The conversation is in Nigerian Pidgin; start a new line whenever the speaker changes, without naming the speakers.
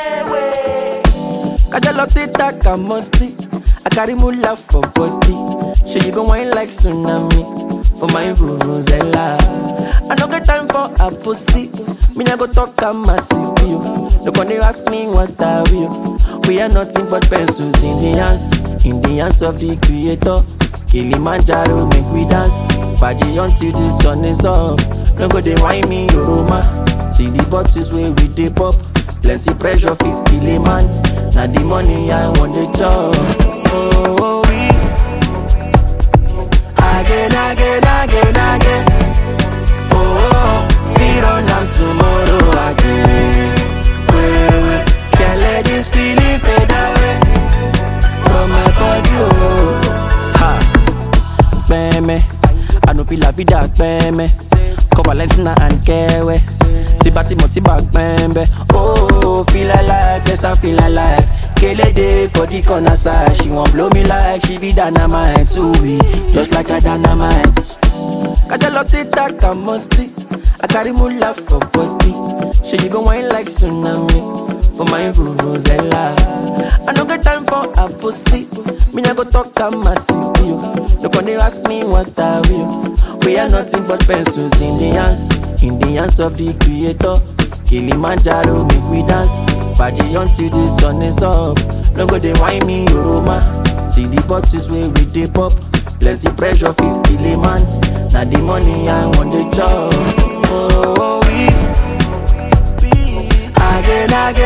Kajalo sita kamoti, I carry mula for body. She you go wine like tsunami for my vuvuzela. I no get time for a pussy. Me nah go talk a massive you. Look when they ask me what I will. We are nothing but pencils in the hands of the creator. Kilimanjaro make we dance, party until the sun is up. No go they wine me Yoroma. See the bottles where we dey pop. Plenty pressure fit kill a man. Now the money I want the job. Oh, we again. Oh, we run down tomorrow again. Wait, can't let this feeling fade away from my body. Oh, ha, peme. I no feel la vida peme. Cover Valentina and Kewe. Tibati motiba pembe. Oh, feel alive, yes I feel alive. Kele day for the corner side. She won't blow me like she be dynamite. Too we just like a dynamite. Kajalo sita kamoti, I carry mula for body. She you go wine like tsunami for my vuvuzela. I no get time for a pussy. Me nah go talk a massive you. Look when they ask me what I will. We are nothing but pencils in the hands of the creator. Kilimanjaro make we dance, party until the sun is up. No go they wine me Yoroma. See the bottles where we dey pop. Plenty pressure fit kill a man. Now the money I want the job. Oh, we again.